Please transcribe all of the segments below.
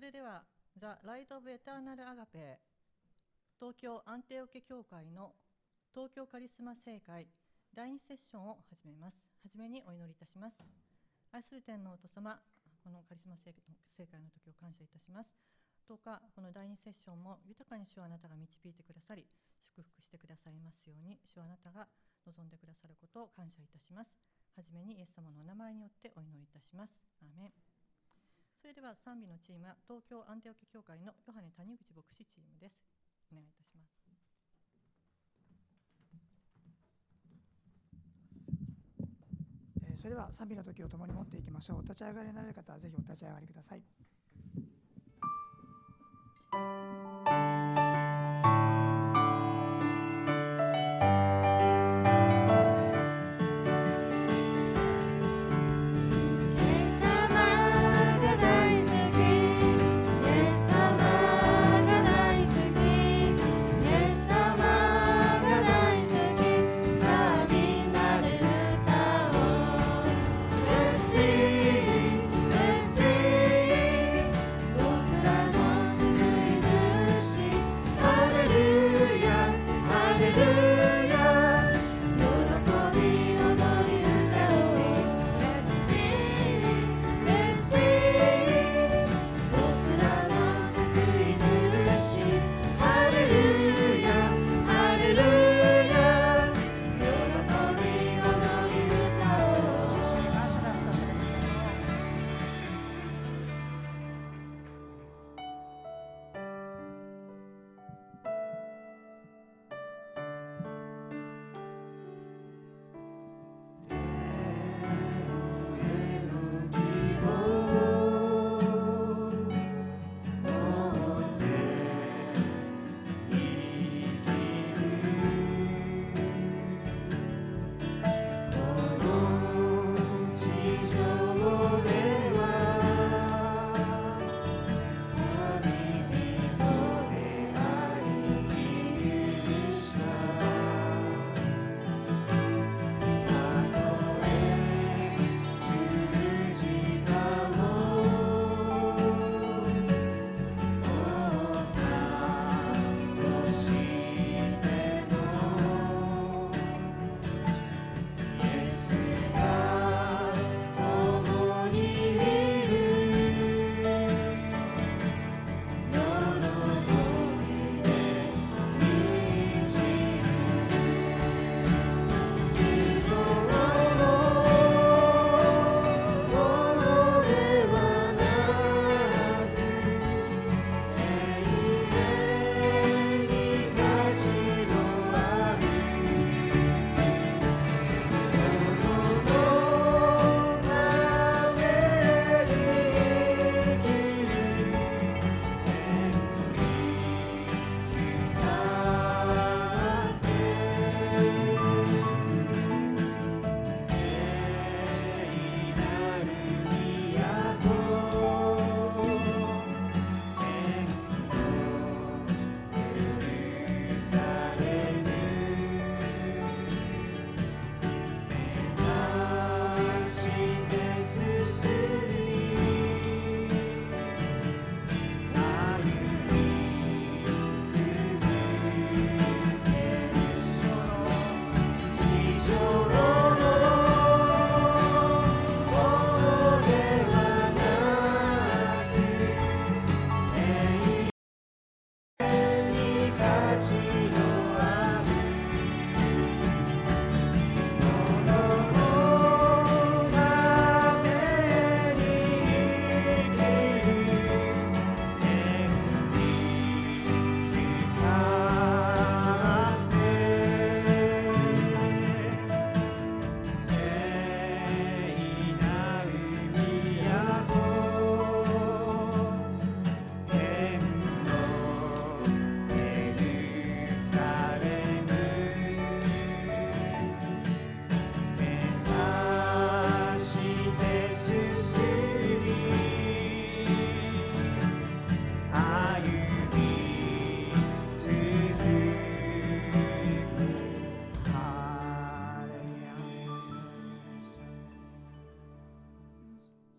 れではザ・ライト・オブ・エターナル・アガペ東京アンテオケ教会の東京カリスマ聖会第2セッションを始めます。はじめにお祈りいたします。愛する天のお父様、このカリスマ聖会の時を感謝いたします。どうかこの第2セッションも豊かに主はあなたが導いてくださり、祝福してくださいますように、主はあなたが望んでくださることを感謝いたします。はじめにイエス様のお名前によってお祈りいたします。アーメン。それでは賛美のチームは東京アンテオケ教会のヨハネ谷口牧師チームです。お願いいたします。 それでは賛美の時を共に持っていきましょう。立ち上がりになれる方はぜひお立ち上がりください。 Receive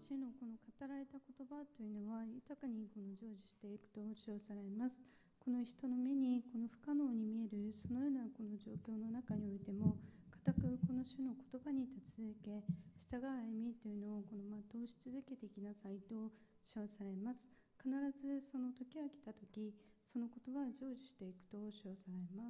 主のこの語られた言葉というのは豊かにこの成就していくと称されます。この人の目にこの不可能に見えるそのようなこの状況の中においても固くこの主の言葉に立ち続け従う歩みというのをこの全うし続けていきなさいと称されます。必ずその時が来た時その言葉は成就していくと称されます。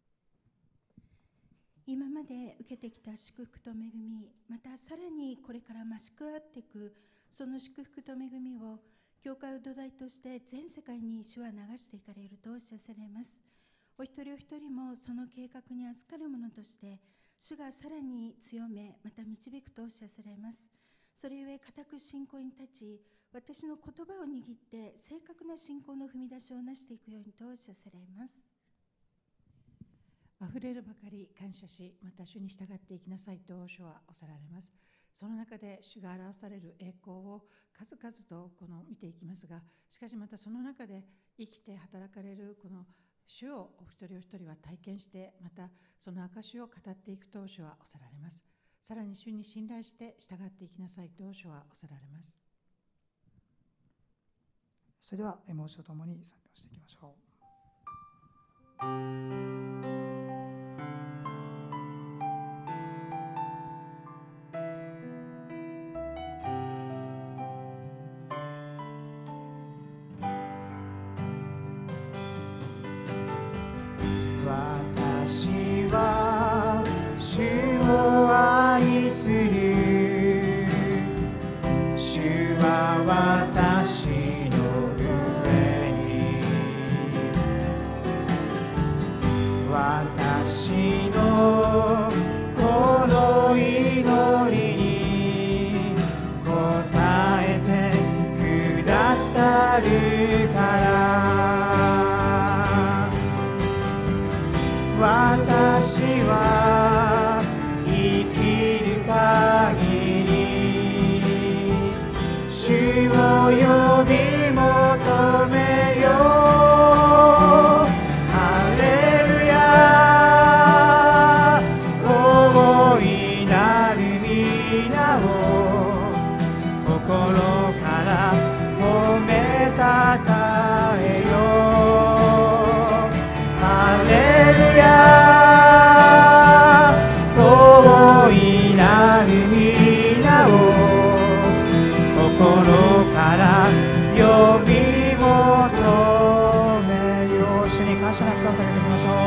今まで受けてきた祝福と恵み、またさらにこれから増し加わっていくその祝福と恵みを教会を土台として全世界に主は流していかれるとおっしゃされます。お一人お一人もその計画に預かるものとして主がさらに強めまた導くとおっしゃされます。それゆえ固く信仰に立ち、私の言葉を握って正確な信仰の踏み出しをなしていくようにとおっしゃされます。 あふれるばかり感謝し、また主に従っていきなさいと主はおさられます。その中で主が表される栄光を数々と見ていきますが、しかしまたその中で生きて働かれるこの主をお一人お一人は体験して、またその証を語っていくと主はおさられます。さらに主に信頼して従っていきなさいと主はおさられます。 それでは申しとともに賛美をしていきましょう。 私は主を愛する。主は私の上に。私のこの祈りに応えてくださるから。私は生きる限り主を呼び求めよう。ハレルヤ、大いなる皆を心から褒めたたえよう。ハレルヤ、大いなる皆を心から呼び求めよう。主に感謝の拍手を捧げていきましょ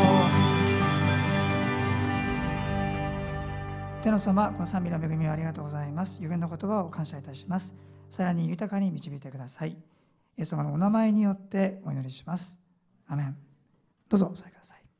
天の様、この賛美の恵みをありがとうございます。予言の言葉を感謝いたします。さらに豊かに導いてください。イエス様のお名前によってお祈りします。アメン。どうぞお座りください。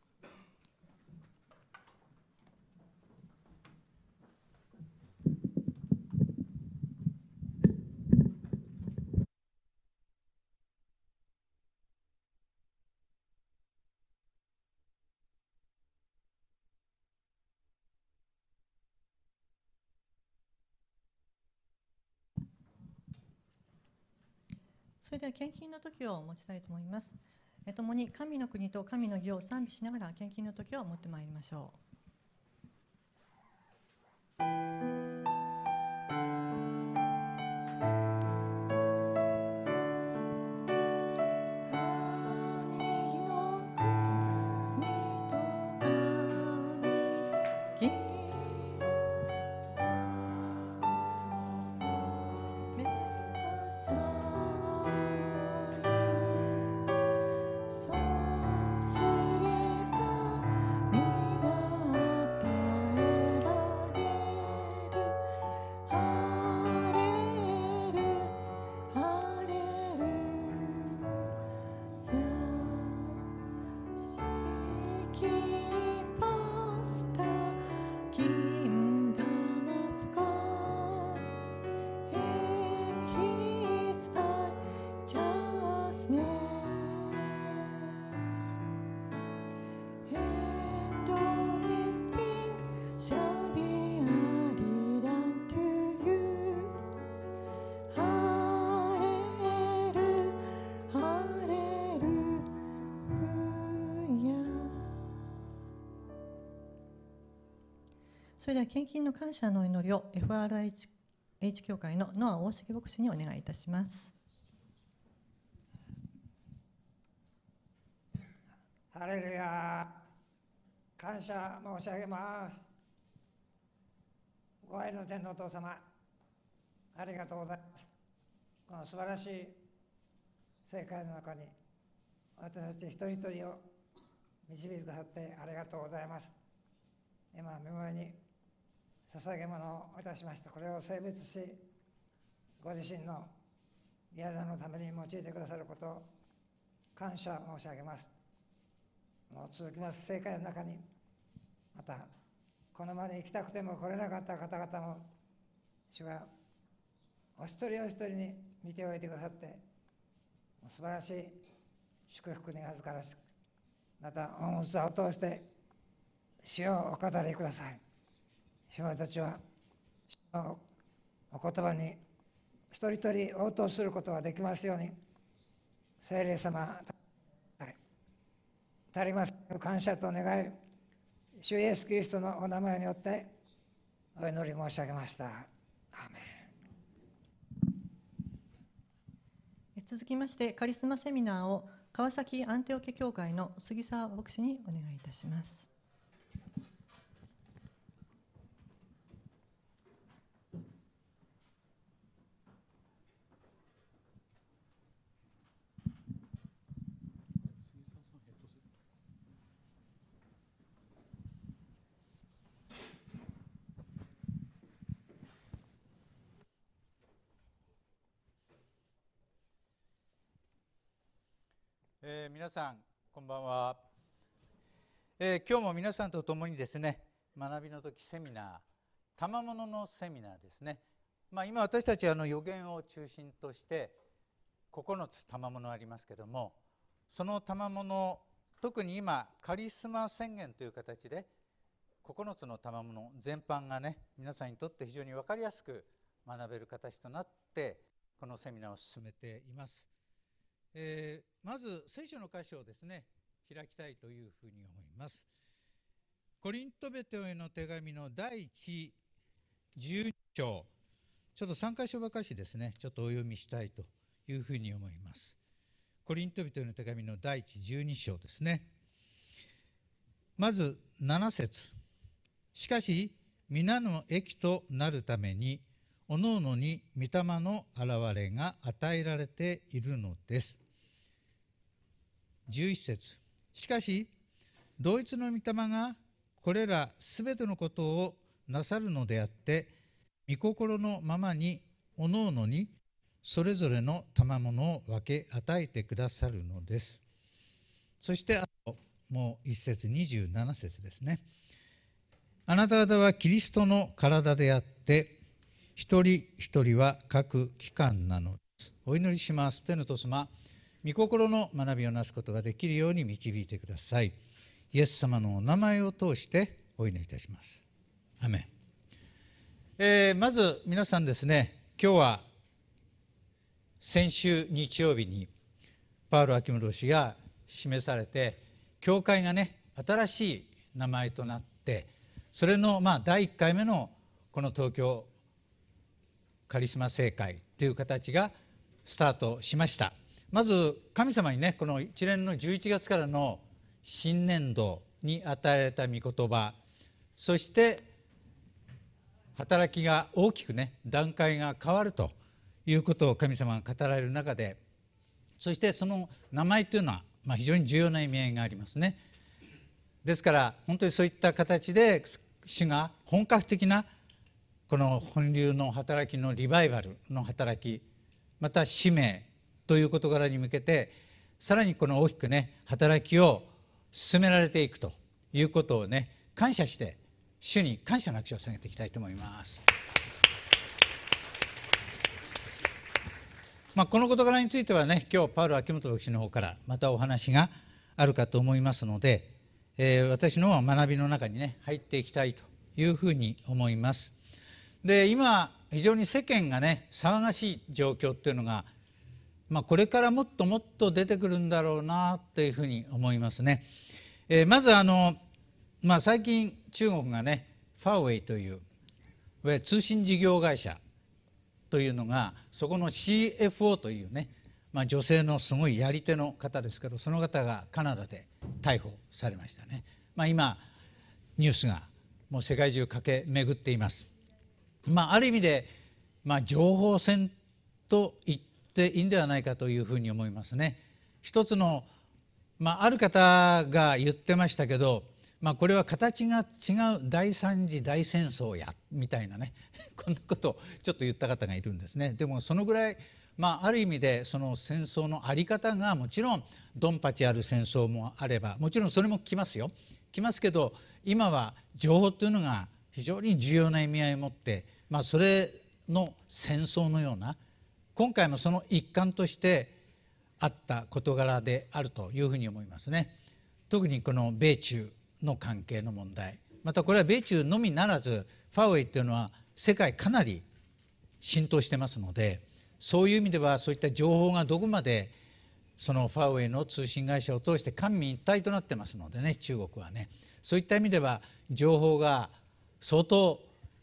それでは献金の時を持ちたいと思います。共に神の国と神の義を賛美しながら献金の時を持ってまいりましょう。それでは献金の感謝の祈りを FRI H 教会のノア大重牧師にお願いいたします。 ハレルヤ、感謝申し上げます。ご愛の天のお父様、ありがとうございます。この素晴らしい世界の中に私たち一人一人を導いてくださってありがとうございます。今、御前に捧げ物をいたしました。これを聖別し、ご自身の宮田のために用いてくださることを感謝申し上げます。もう続きます世界の中に、またこの場に行きたくても来れなかった方々も、主がお一人お一人に見ておいてくださって、素晴らしい祝福に預からしく、また恩器を通して主をお語りください。主はたちは主のお言葉に一人一人応答することができますように、聖霊様、足ります感謝と願い、主イエスキリストのお名前によってお祈り申し上げました。アーメン。 続きましてカリスマセミナーを川崎アンテオケ教会の杉沢牧師にお願いいたします。 皆さんこんばんは。今日も皆さんと共にですね、学びの時セミナー、賜物のセミナーですね。今私たちは予言を中心として9つ賜物ありますけども、その賜物、特に今カリスマ宣言という形で9つの賜物全般がね、皆さんにとって非常に分かりやすく学べる形となってこのセミナーを進めています。まず聖書の箇所をですね開きたいというふうに思います。コリント人への手紙の第12章、ちょっと3箇所ばかしですね、ちょっとお読みしたいというふうに思います。コリント人への手紙の第12章ですね。まず7節、しかし皆の益となるためにおのおのに御霊の現れが与えられているのです。11節、しかし同一の御霊がこれらすべてのことをなさるのであって、御心のままにおのおのにそれぞれの賜物を分け与えてくださるのです。そしてあともう1節27節ですね。あなた方はキリストの体であって、一人一人は各機関なのです。お祈りします。天の父様、御心の学びをなすことができるように導いてください。イエス様のお名前を通してお祈りいたします。アメン。まず皆さんですね、今日は先週日曜日にパウロ・アキムロ氏が示されて、教会がね新しい名前となって、それの第1回目のこの東京カリスマ聖会という形がスタートしました。まず神様にね、この一連の11月からの新年度に与えられた御言葉、そして働きが大きくね段階が変わるということを神様が語られる中で、そしてその名前というのは非常に重要な意味合いがありますね。ですから本当にそういった形で主が本格的なこの本流の働きのリバイバルの働き、また使命という事柄に向けてさらにこの大きくね働きを進められていくということをね感謝して主に感謝の拍手を捧げていきたいと思います。この事柄についてはね、今日パウロ・アキムト牧師の方からまたお話があるかと思いますので、私の学びの中にね入っていきたいというふうに思います。で、今非常に世間がね騒がしい状況っていうのが、これからもっともっと出てくるんだろうなというふうに思いますね。まず最近中国がねファーウェイという通信事業会社というのが、そこの CFO というね、女性のすごいやり手の方ですけど、その方がカナダで逮捕されましたね。今ニュースがもう世界中駆け巡っています。ある意味で、情報戦と言っていいんではないかというふうに思いますね。一つの、ある方が言ってましたけど、これは形が違う第三次大戦争やみたいなねこんなことをちょっと言った方がいるんですね。でもそのぐらい、ある意味でその戦争の在り方が、もちろんドンパチある戦争もあれば、もちろんそれも来ますよ、来ますけど、今は情報というのが非常に重要な意味合いを持って、それの戦争のような、今回もその一環としてあった事柄であるというふうに思いますね。特にこの米中の関係の問題、またこれは米中のみならず、ファーウェイというのは世界かなり浸透してますので、そういう意味ではそういった情報がどこまでそのファーウェイの通信会社を通して官民一体となってますのでね、中国はね、そういった意味では情報が相当、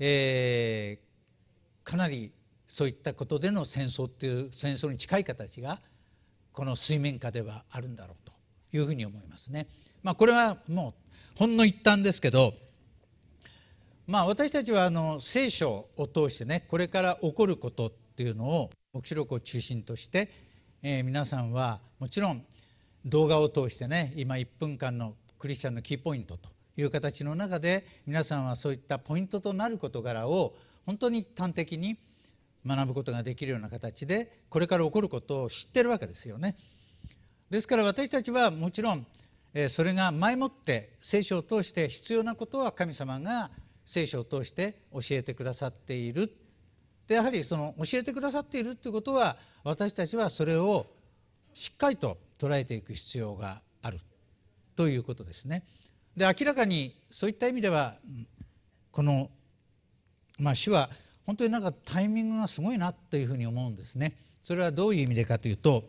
かなりそういったことでの戦争っていう戦争に近い形がこの水面下ではあるんだろうというふうに思いますね。これはもうほんの一端ですけど、私たちは聖書を通してね、これから起こることっていうのを黙示録を中心として、皆さんはもちろん動画を通してね、今1分間のクリスチャンのキーポイントという形の中で、皆さんはそういったポイントとなる事柄を本当に端的に学ぶことができるような形で、これから起こることを知ってるわけですよね。ですから私たちはもちろんそれが前もって聖書を通して必要なことは神様が聖書を通して教えてくださっている。でやはりその教えてくださっているということは、私たちはそれをしっかりと捉えていく必要があるということですね。で明らかにそういった意味ではこの、主は本当にタイミングがすごいなというふうに思うんですね。それはどういう意味でかというと、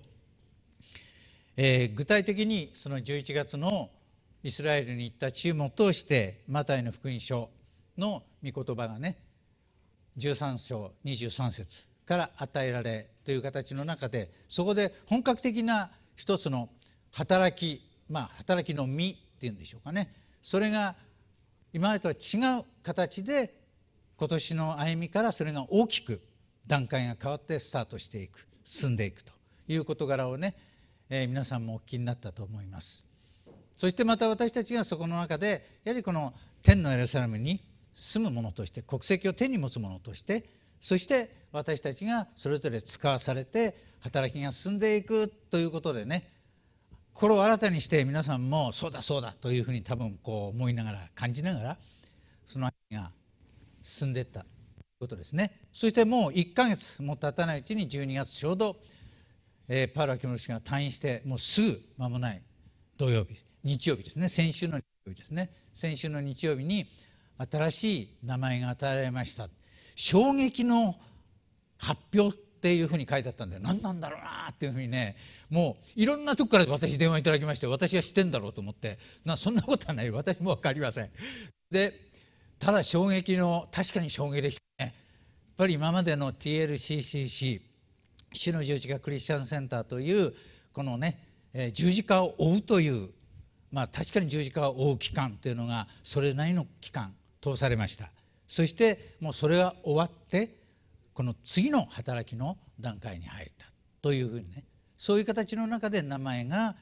具体的にその11月のイスラエルに行ったチームを通してマタイの福音書の御言葉がね、13章23節から与えられという形の中で、そこで本格的な一つの働き、働きの実っていうんでしょうかね、それが今までとは違う形で今年の歩みからそれが大きく段階が変わってスタートしていく、進んでいくという事柄をね、皆さんもお聞きになったと思います。そしてまた私たちがそこの中でやはりこの天のエルサレムに住む者として、国籍を手に持つ者として、そして私たちがそれぞれ使わされて働きが進んでいくということでね、心を新たにして皆さんもそうだそうだというふうに多分こう思いながら感じながらその歩みが進んでいったということですね。そしてもう1ヶ月も経たないうちに12月ちょうどパウロ・アキムロ氏が退院してもうすぐ間もない日曜日ですね、先週の日曜日ですね、先週の日曜日に新しい名前が与えられました。衝撃の発表っていうふうに書いてあったんで、何なんだろうなっていうふうにね、もういろんなとこから私電話いただきまして、私は知ってんだろうと思って、そんなことはない、私も分かりません。でただ衝撃の、確かに衝撃でしたね。やっぱり今までの TLCCC 主の十字架クリスチャンセンターというこのね、十字架を追うという、確かに十字架を追う期間というのがそれなりの期間通されました。そしてもうそれが終わってこの次の働きの段階に入ったというふうにね、そういう形の中で名前が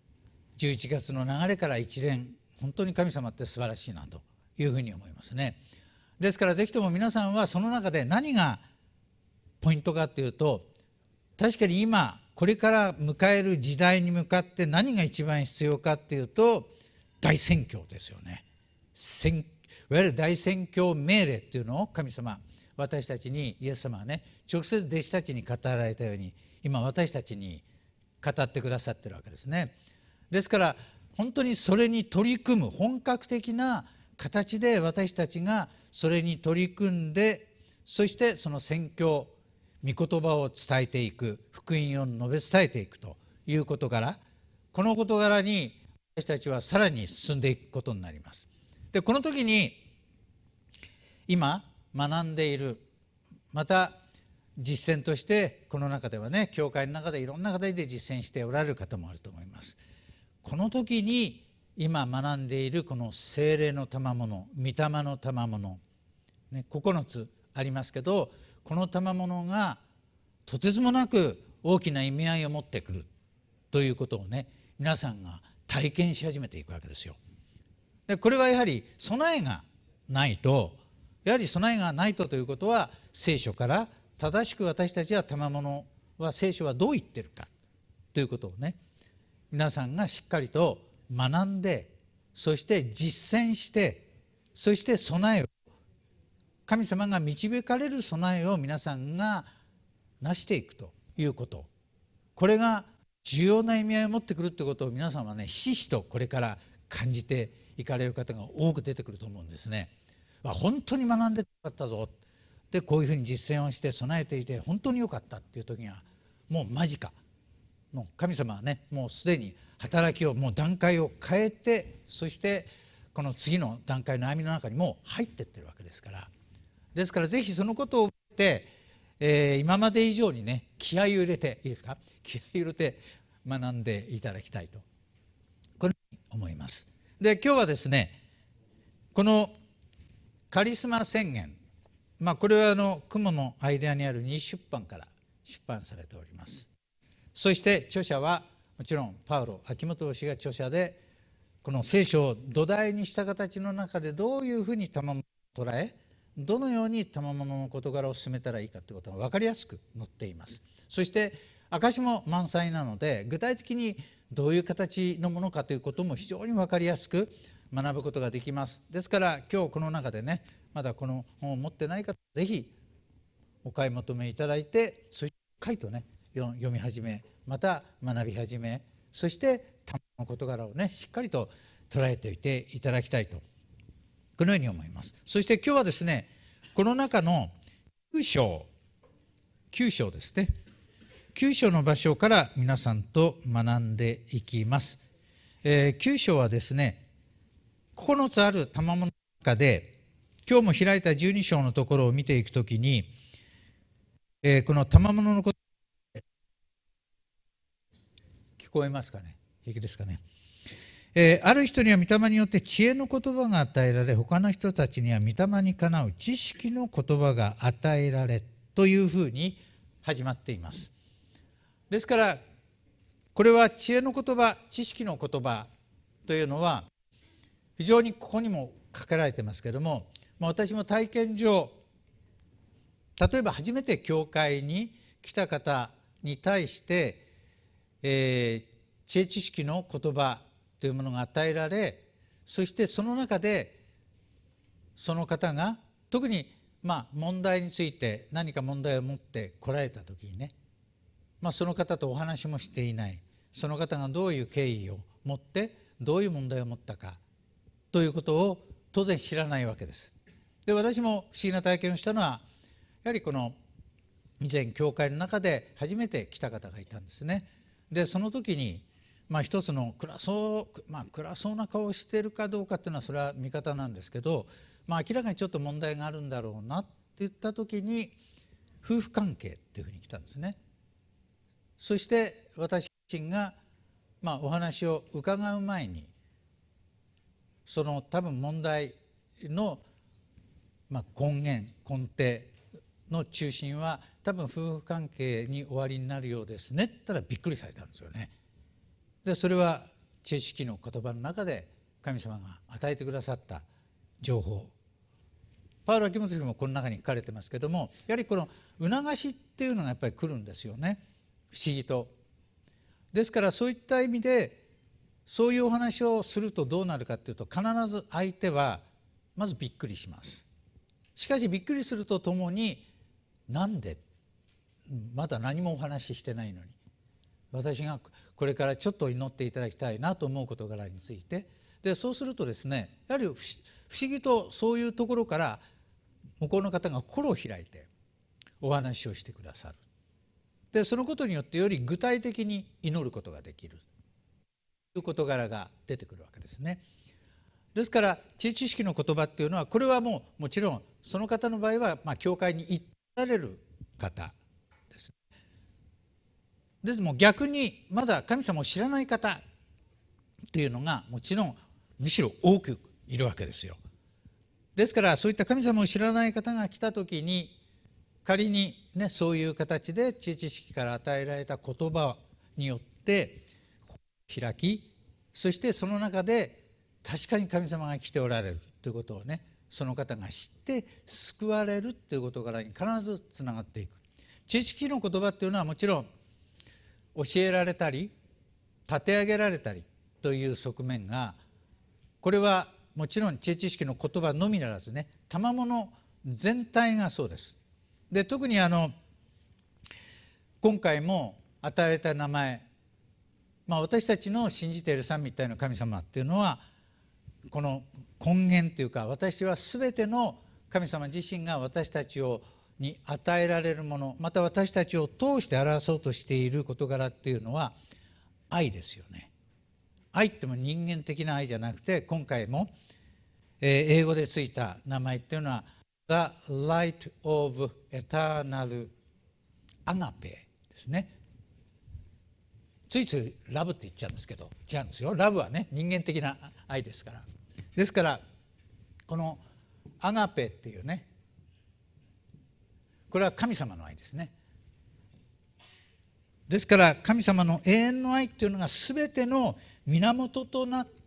11月の流れから一連、本当に神様って素晴らしいなというふうに思いますね。ですからぜひとも皆さんはその中で何がポイントかというと、確かに今これから迎える時代に向かって何が一番必要かというと大宣教ですよね。いわゆる大宣教命令というのを神様、私たちにイエス様はね、直接弟子たちに語られたように今私たちに語ってくださっているわけですね。ですから本当にそれに取り組む本格的な形で私たちがそれに取り組んで、そしてその宣教御言葉を伝えていく、福音を述べ伝えていくという事柄、この事柄に私たちはさらに進んでいくことになります。でこの時に今学んでいる、また実践としてこの中ではね、教会の中でいろんな形で実践しておられる方もあると思います。この時に今学んでいるこの聖霊の賜物、御霊の賜物、ね、9つありますけど、この賜物がとてつもなく大きな意味合いを持ってくるということをね、皆さんが体験し始めていくわけですよ。でこれはやはり備えがないと、ということは、聖書から正しく私たちは賜物は聖書はどう言ってるかということをね、皆さんがしっかりと学んで、そして実践して、そして備えを、神様が導かれる備えを皆さんがなしていくということ、これが重要な意味合いを持ってくるということを皆さんはね、ひしひしとこれから感じていかれる方が多く出てくると思うんですね。本当に学んでよかったぞ、でこういうふうに実践をして備えていて本当によかったっていう時には、もう間近、もう神様はね、もうすでに働きを、もう段階を変えて、そしてこの次の段階の歩みの中にもう入っていってるわけですから、ですからぜひそのことを覚えて、今まで以上にね、気合を入れて、いいですか、気合を入れて学んでいただきたいと、このように思います。で今日はですね、このカリスマ宣言、これは雲の間にある2出版から出版されております。そして著者はもちろんパウロ・秋元氏が著者で、この聖書を土台にした形の中でどういうふうに賜物を捉え、どのように賜物の事柄を進めたらいいかということが分かりやすく載っています。そして証も満載なので、具体的にどういう形のものかということも非常に分かりやすく学ぶことができます。ですから今日この中でね、まだこの本を持ってない方、ぜひお買い求めいただいて、そしてしっかりとね読み始め、また学び始め、そして賜物の事柄をねしっかりと捉えておいていただきたいと、このように思います。そして今日はですね、この中の9章ですね、9章の場所から皆さんと学んでいきます。9章はですね、9つある賜物の中で、今日も開いた12章のところを見ていくときに、この賜物のこと、聞こえますかね、平気ですかね。ある人には御霊によって知恵の言葉が与えられ、他の人たちには御霊にかなう知識の言葉が与えられというふうに始まっています。ですからこれは知恵の言葉、知識の言葉というのは非常にここにも書かれてますけれども、私も体験上、例えば初めて教会に来た方に対して、知恵知識の言葉というものが与えられ、そしてその中でその方が特に問題について何か問題を持って来られた時にね、その方とお話もしていない、その方がどういう経緯を持ってどういう問題を持ったかということを当然知らないわけです。で私も不思議な体験をしたのは、やはりこの以前教会の中で初めて来た方がいたんですね。でその時に一つの暗そうな顔をしているかどうかっていうのはそれは見方なんですけど、明らかにちょっと問題があるんだろうなって言った時に、夫婦関係っていうふうに来たんですね。そして私自身がお話を伺う前に、その多分問題の根源根底の中心は多分夫婦関係に終わりになるようですねって言ったらびっくりされたんですよね。でそれは知識の言葉の中で神様が与えてくださった情報、パウロ・秋元氏もこの中に書かれてますけども、やはりこの促しっていうのがやっぱり来るんですよね、不思議と。ですからそういった意味でそういうお話をするとどうなるかっていうと、必ず相手はまずびっくりします。しかしびっくりするとともに、なんでまだ何もお話ししてないのに私がこれからちょっと祈っていただきたいなと思う事柄について、でそうするとですね、やはり不思議とそういうところから向こうの方が心を開いてお話をしてくださる。でそのことによってより具体的に祈ることができるという事柄が出てくるわけですね。ですから知識の言葉っていうのは、これはもちろんその方の場合は教会に行られる方ですも逆にまだ神様を知らない方っていうのがもちろんむしろ多くいるわけですよ。ですからそういった神様を知らない方が来た時に仮にねそういう形で知恵知識から与えられた言葉によって開き、そしてその中で確かに神様が来ておられるということをねその方が知って救われるという事柄に必ずつながっていく。知識の言葉っていうのはもちろん教えられたり立て上げられたりという側面が、これはもちろん知恵知識の言葉のみならずね賜物全体がそうです。で特に今回も与えられた名前、私たちの信じている三位一体の神様っていうのはこの根源というか、私は全ての神様自身が私たちに与えられるもの、また私たちを通して表そうとしている事柄っていうのは愛ですよね。愛っても人間的な愛じゃなくて、今回も英語でついた名前っていうのは The Light of Eternal Agape ですね。ついついラブって言っちゃうんですけど違うんですよ。ラブはね人間的な愛ですから。ですからこのアガペっていうね、これは神様の愛ですね。ですから神様の永遠の愛っていうのが全ての源となって、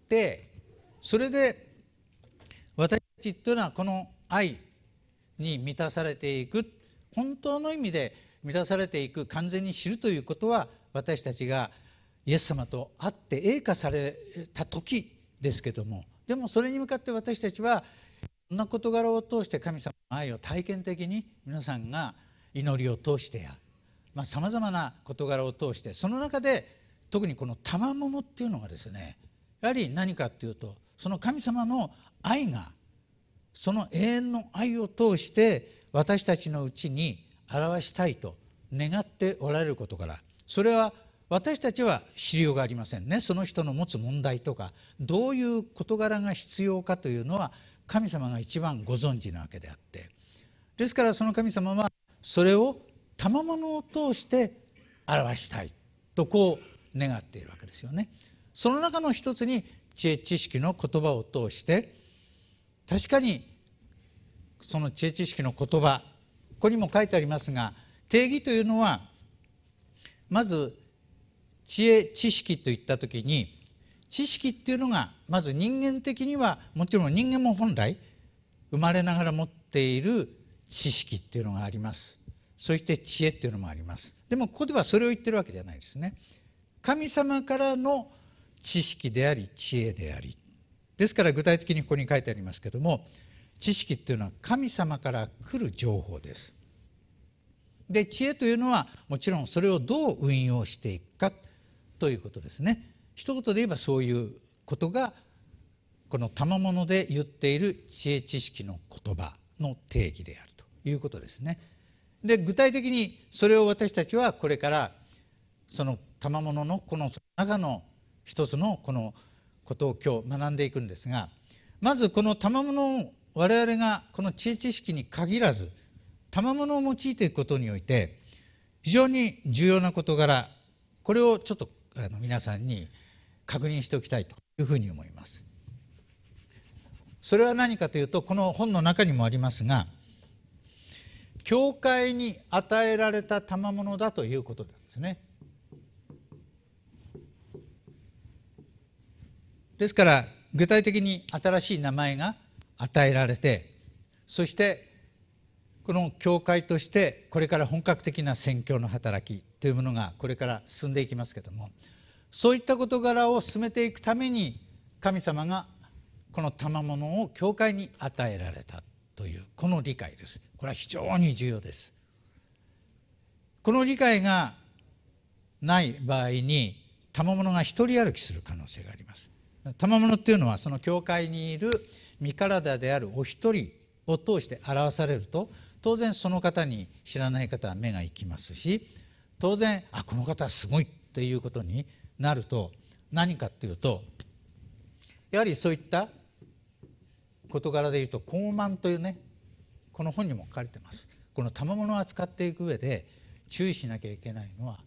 それで私たちっていうのはこの愛に満たされていく、本当の意味で満たされていく、完全に知るということは私たちがイエス様と会って栄華された時ですけども、でもそれに向かって私たちはそんな事柄を通して神様の愛を体験的に皆さんが祈りを通してやさまざまな事柄を通して、その中で特にこの賜物っていうのがですね、やはり何かっていうとその神様の愛がその永遠の愛を通して私たちのうちに表したいと願っておられる事柄、それは私たちは知りようがありませんね。その人の持つ問題とかどういう事柄が必要かというのは神様が一番ご存知なわけであって、ですからその神様はそれを賜物を通して表したいとこう願っているわけですよね。その中の一つに知恵知識の言葉を通して、確かにその知恵知識の言葉、ここにも書いてありますが、定義というのはまず知恵知識といったときに、知識っていうのがまず人間的にはもちろん人間も本来生まれながら持っている知識っていうのがあります。そして知恵っていうのもあります。でもここではそれを言ってるわけじゃないですね。神様からの知識であり知恵であり、ですから具体的にここに書いてありますけども、知識っていうのは神様から来る情報です。で知恵というのはもちろんそれをどう運用していくかということですね。一言で言えばそういうことがこの賜物で言っている知恵知識の言葉の定義であるということですね。で具体的にそれを私たちはこれからその賜物のこの中の一つのこのことを今日学んでいくんですが、まずこの賜物を我々がこの知恵知識に限らず賜物を用いていくことにおいて非常に重要な事柄、これをちょっと皆さんに確認しておきたいというふうに思います。それは何かというと、この本の中にもありますが、教会に与えられた賜物だということなんですね。ですから具体的に新しい名前が与えられて、そしてこの教会としてこれから本格的な宣教の働きというものがこれから進んでいきますけれども、そういった事柄を進めていくために神様がこの賜物を教会に与えられたというこの理解です。これは非常に重要です。この理解がない場合に賜物が一人歩きする可能性があります。賜物っていうのはその教会にいる身体であるお一人を通して表されると、当然その方に知らない方は目が行きますし、当然この方はすごいっていうことになると、何かっていうとやはりそういった事柄でいうと高慢というね、この本にも書かれてます。この賜物を扱っていく上で注意しなきゃいけないのは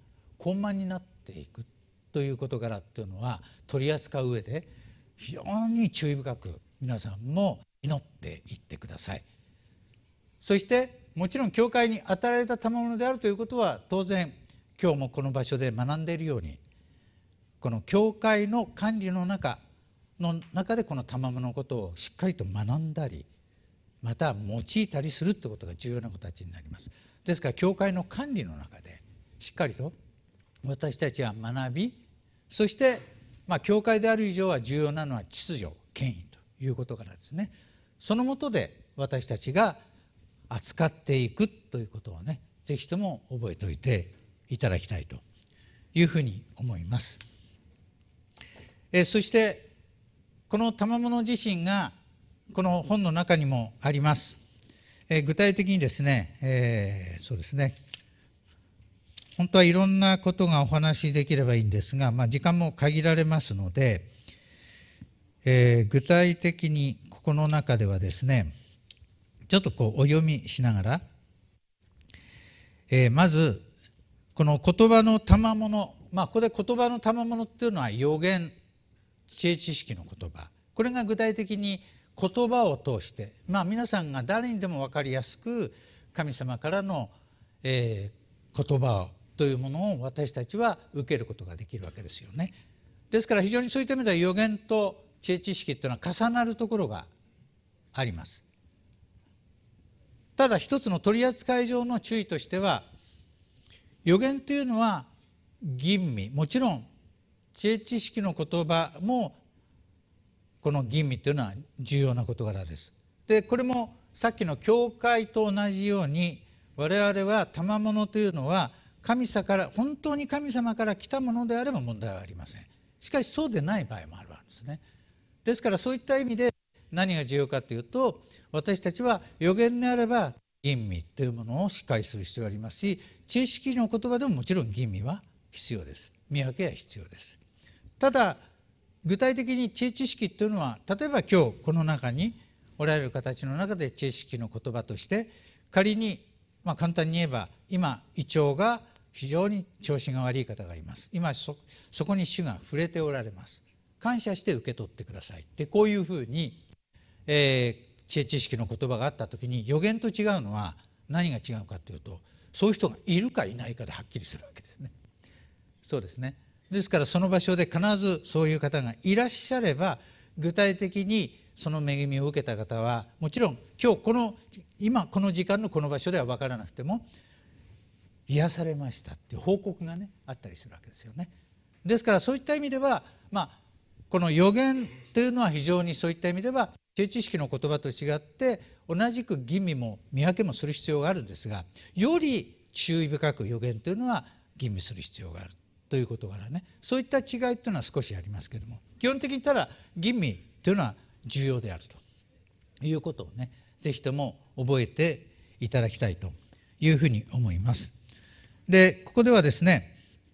高慢になっていくという事柄というのは取り扱う上で非常に注意深く皆さんも祈っていってください。そしてもちろん教会に与えられた賜物であるということは当然今日もこの場所で学んでいるように、この教会の管理の中でこの賜物のことをしっかりと学んだりまた用いたりするということが重要な形になります。ですから教会の管理の中でしっかりと私たちは学び、そして教会である以上は重要なのは秩序、権威ということからですね、その下で私たちが扱っていくということをね、ぜひとも覚えておいていただきたいというふうに思います。そしてこの賜物自身がこの本の中にもあります。具体的にですね、そうですね、本当はいろんなことがお話しできればいいんですが、時間も限られますので、具体的にここの中ではですね、ちょっとお読みしながら、まずこの言葉の賜物、ここで言葉の賜物っていうのは預言、知恵知識の言葉、これが具体的に言葉を通して、皆さんが誰にでも分かりやすく神様からの、言葉というものを私たちは受けることができるわけですよね。ですから非常にそういった意味では預言と知恵知識というのは重なるところがあります。ただ一つの取り扱い上の注意としては、預言というのは吟味、もちろん知恵知識の言葉もこの吟味というのは重要な事柄です。でこれもさっきの教会と同じように、我々は賜物というのは神様から、本当に神様から来たものであれば問題はありません。しかしそうでない場合もあるわけですね。ですからそういった意味で何が重要かというと、私たちは預言であれば吟味というものをしっかりする必要がありますし、知識の言葉でももちろん吟味は必要です。見分けは必要です。ただ具体的に知恵知識というのは、例えば今日この中におられる形の中で知恵知識の言葉として、仮に簡単に言えば今胃腸が非常に調子が悪い方がいます。今 そこに主が触れておられます。感謝して受け取ってください。でこういうふうに、知恵知識の言葉があった時に、預言と違うのは何が違うかというと、そういう人がいるかいないかではっきりするわけですね。そうですね。ですからその場所で必ずそういう方がいらっしゃれば、具体的にその恵みを受けた方は、もちろん今この時間のこの場所では分からなくても癒されましたっていう報告がねあったりするわけですよね。ですからそういった意味では、この預言というのは非常にそういった意味では知恵知識の言葉と違って同じく吟味も見分けもする必要があるんですが、より注意深く預言というのは吟味する必要があるということからね、そういった違いというのは少しありますけれども、基本的にただ吟味というのは重要であるということをね、ぜひとも覚えていただきたいというふうに思います。でここではですね、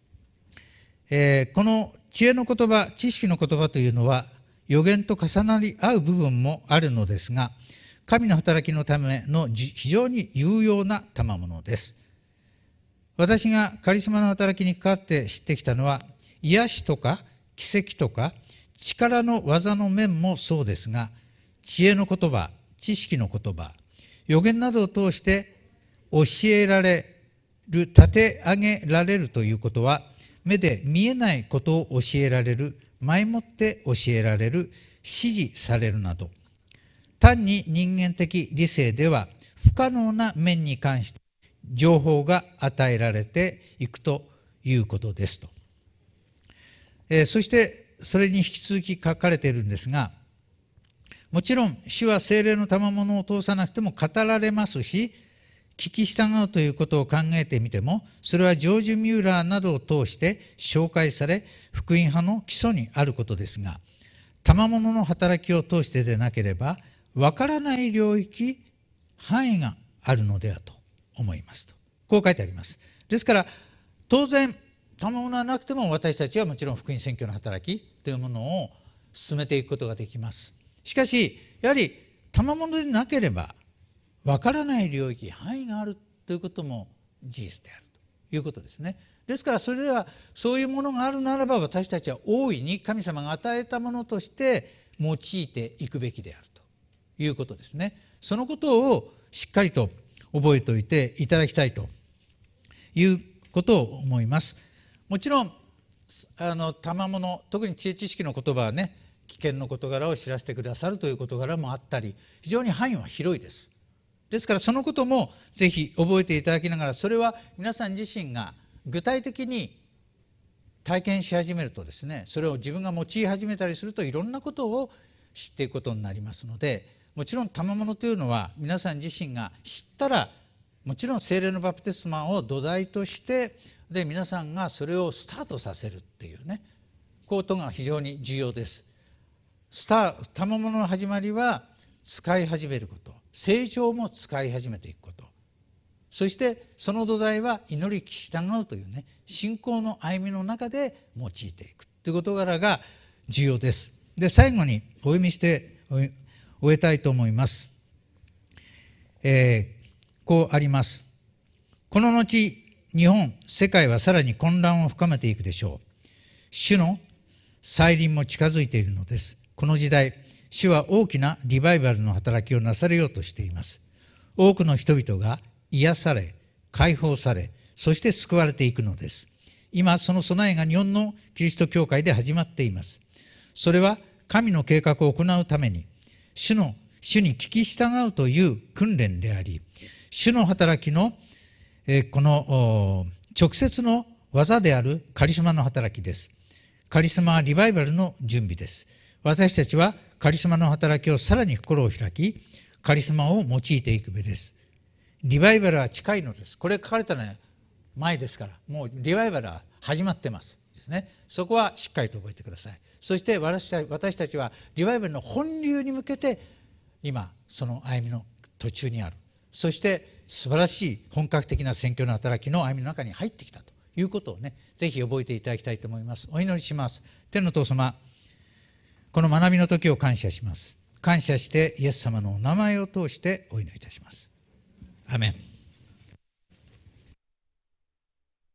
この知恵の言葉、知識の言葉というのは預言と重なり合う部分もあるのですが、神の働きのための非常に有用な賜物です。私がカリスマの働きに関わって知ってきたのは、癒しとか奇跡とか力の技の面もそうですが、知恵の言葉、知識の言葉、預言などを通して教えられる、立て上げられるということは、目で見えないことを教えられる、前もって教えられる、指示されるなど、単に人間的理性では不可能な面に関して情報が与えられていくということですと。そしてそれに引き続き書かれているんですが、もちろん主は聖霊の賜物を通さなくても語られますし、聞き従うということを考えてみても、それはジョージ・ミューラーなどを通して紹介され、福音派の基礎にあることですが、賜物の働きを通してでなければわからない領域、範囲があるのではと思いますと、こう書いてあります。ですから当然賜物はなくても私たちはもちろん福音宣教の働きというものを進めていくことができます。しかしやはり賜物でなければわからない領域、範囲があるということも事実であるいうことですね。ですからそれではそういうものがあるならば、私たちは大いに神様が与えたものとして用いていくべきであるということですね。そのことをしっかりと覚えておいていただきたいということを思います。もちろん賜物、特に知恵知識の言葉はね、危険の事柄を知らせてくださるという事柄もあったり、非常に範囲は広いです。ですからそのこともぜひ覚えていただきながら、それは皆さん自身が具体的に体験し始めるとですね、それを自分が用い始めたりすると、いろんなことを知っていくことになりますので、もちろん賜物というのは皆さん自身が知ったら、もちろん聖霊のバプテスマを土台として、で皆さんがそれをスタートさせるっていうね、ことが非常に重要です。賜物の始まりは使い始めること、成長も使い始めていくこと、そしてその土台は祈りき従うというね、信仰の歩みの中で用いていくという事柄が重要です。で、最後にお読みして終えたいと思います。こうあります。この後、日本、世界はさらに混乱を深めていくでしょう。主の再臨も近づいているのです。この時代、主は大きなリバイバルの働きをなされようとしています。多くの人々が癒され、解放され、そして救われていくのです。今、その備えが日本のキリスト教会で始まっています。それは神の計画を行うために、主に聞き従うという訓練であり、主の働きの、この直接の技であるカリスマの働きです。カリスマはリバイバルの準備です。私たちはカリスマの働きをさらに心を開き、カリスマを用いていくべです。リバイバルは近いのです。これ書かれたのは前ですから、もうリバイバルは始まってますですね。そこはしっかりと覚えてください。そして私たちはリバイバルの本流に向けて今その歩みの途中にある。そして素晴らしい本格的な宣教の働きの歩みの中に入ってきたということをね、ぜひ覚えていただきたいと思います。お祈りします。天の父様、この学びの時を感謝します。感謝してイエス様のお名前を通してお祈りいたします。アメン。